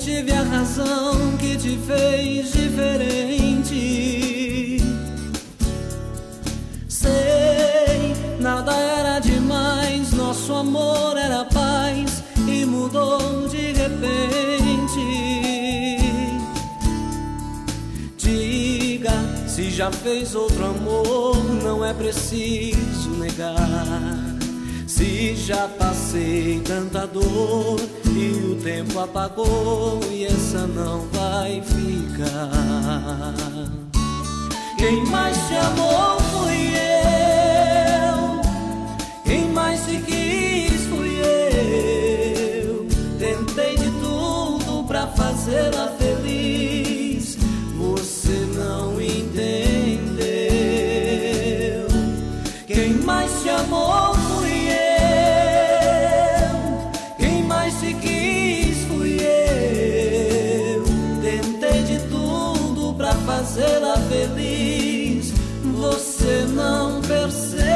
tive a razão que te fez diferente. Sei, nada era demais, nosso amor era paz e mudou de repente. Diga, se já fez outro amor, não é preciso negar. Se já passei tanta dor e o tempo apagou, e essa não vai ficar. Quem mais te amou fui eu, quem mais te quis fui eu. Tentei de tudo pra fazê-la feliz, você não entendeu. Quem mais te amou fui eu, quem mais te quis fui eu. Tentei de tudo pra fazê-la feliz, você não percebeu.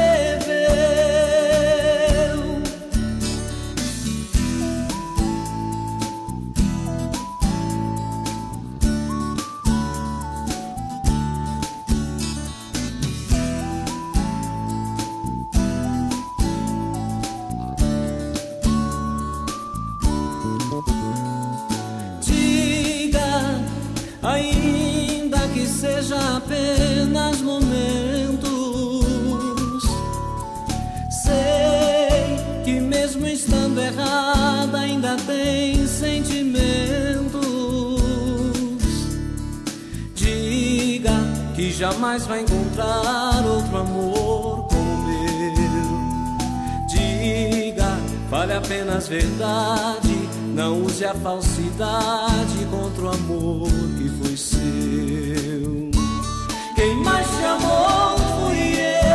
Diga, ainda que seja apenas momentos, sei que mesmo estando errada ainda tem sentimentos. Diga que jamais vai encontrar outro amor como o meu. Diga, fale apenas verdade, não use a falsidade contra o amor que foi seu. Quem mais te amou fui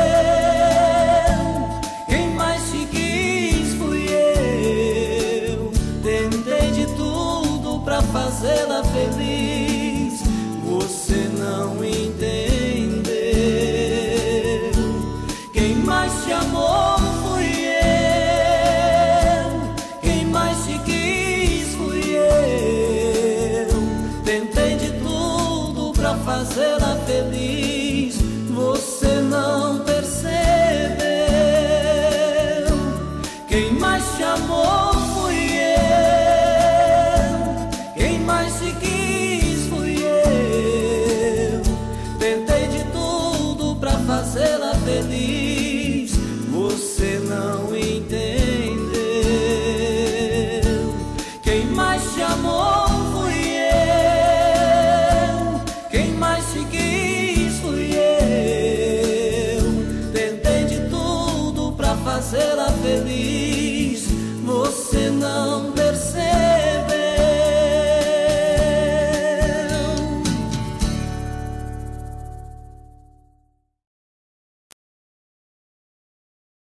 eu, quem mais te quis fui eu. Tentei de tudo pra fazê-la feliz, você não entendeu. Quem mais te amou fui eu, quem mais te quis fui eu. Tentei de tudo pra fazê-la feliz, você não percebeu. Quem mais te amou fui eu, quem mais te quis fui eu. Tentei de tudo pra fazê-la feliz,